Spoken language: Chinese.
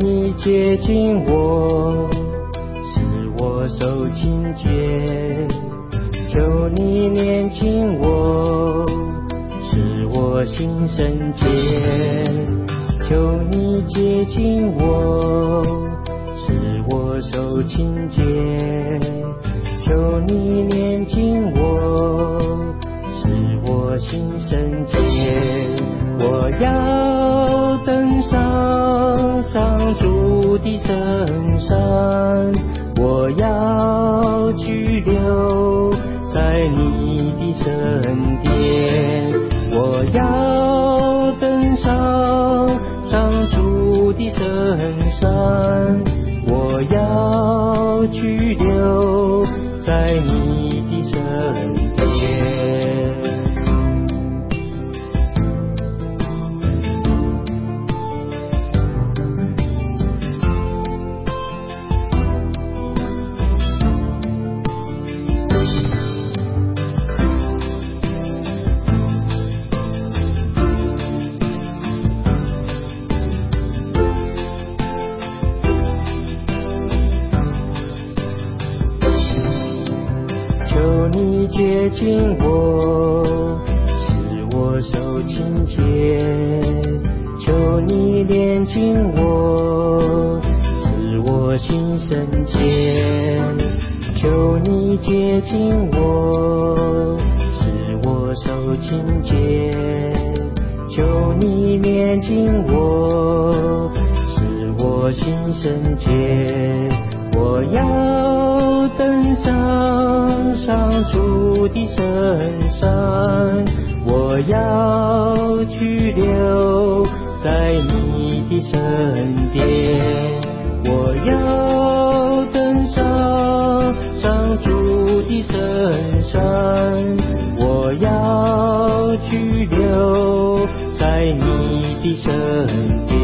你接近我，使我受清洁，求你炼净我，使我心圣洁，求你接近我，使我受清洁，求你炼净我，使我心圣洁。我要登上主的圣山，我要居留在你的圣殿，我要登上主的圣山，我要居留在你的圣殿。求你接近我，使我受清洁，求你炼净我，使我心圣洁，求你接近我，使我受清洁，求你炼净我，使我心圣洁。我要登上主的圣山，我要居留在你的圣殿，我要登上主的圣山，我要居留在你的圣殿。